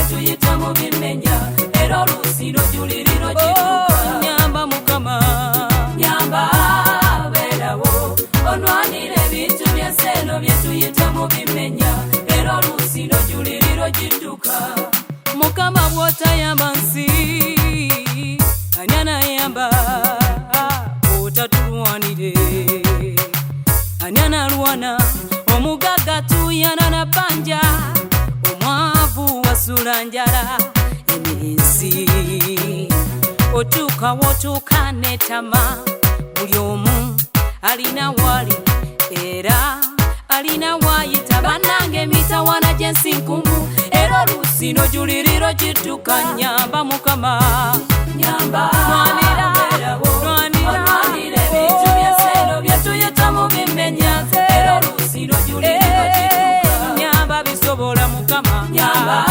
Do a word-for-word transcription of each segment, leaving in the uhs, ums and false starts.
byetuyita mu bimenya era oluusi juliriro jituka nyamba mukama nyamba beerawo onwanira ebintu by'enseno byetuyita mu bimenya era oluusi juliriro jituka mukama bw'otayamba nsi ani anayamba otatulwanire ani analwana omugagga tuyana na bbanja omwavu wasula njala eminsi otuuka wotuuka netama buli omu alina wali era alina wayita bannange mitawana gyensi nkumu era oluusi juliriro jituka nyamba mukama nyamba nwanira onwanira ebintu by'enseno byetuyita mu bimenya era oluusi juliriro jituka nyamba bisobola mukama nyamba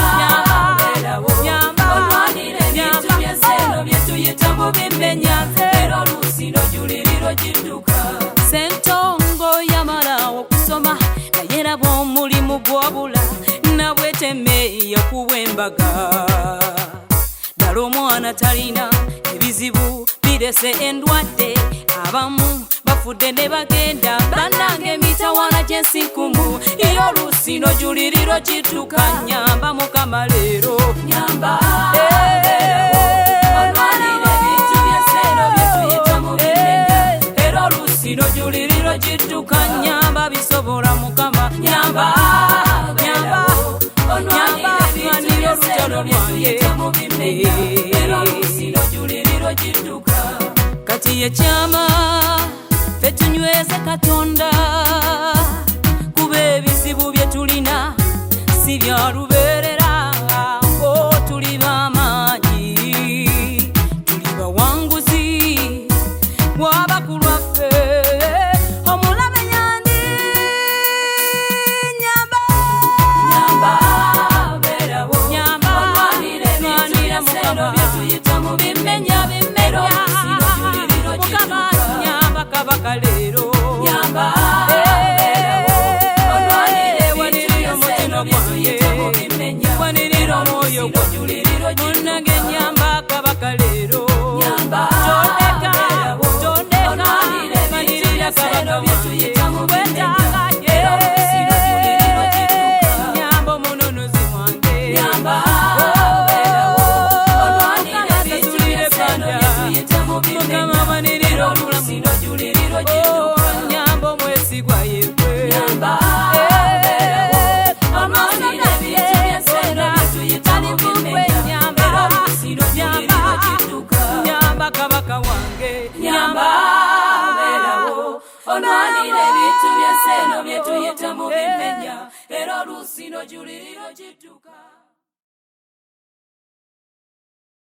onwanira ebintu by'enseno byetuyita mu bimenya era oluusi juliriro jituka sentongo yamala okusoma naye nabwo omulimu gw'obula nabweteme yakuwa embaga ddala omwana talina ebizibu birese endwadde abamu bafudde ne bagenda bannange mitawana gyensi nkumu iyo oluusi juliriro jituka nyamba mukama leero nyamba onwanira ebintu by'enseno byetuyita mu bimenya era oluusi juliriro jituka nyamba bisobola mukama nyamba nyamba onwanira ebintu by'enseno byetuyita mu bimenya era oluusi juliriro jituka kati yekyama ffe tunyweze katonda kuba ebizibu bye tulina si bya lubeerera o tuli b'amaanyi tuli bawanguzi bwaba ku lwaffe omulabe yandi nyamba nyamba beerawo nyamba onwanira ebintu by'enseno byetuyita mu bimenya era oluusi juliriro mukama jituka nyamba kabaka leero nyamba onwanira ebintu by'enseno byetuyita mu bimenya wanirira omwoyo gwa juliriro munnange nyamba kabaka leero nyamba tondeka tondeka onwanira ebintu manirira by'enseno kabaka byetuyita mu bimenya wetaaga era oluusi juliriro jituka nyamba omununuzi wange nyamba beerawo onwanira ebintu by'enseno byetuyita mu bimenya mukama manirira era omulamu oluusi juliriro jituka nyamba omwesigwa yekwe nyamba beerawo onwanira ebintu by'enseno byetuyita mu bimenya era oluusi juliriro jituka nyamba kabaka wange nyamba beerawo onwanira ebintu by'enseno byetuyita mu bimenya era oluusi juliriro jituka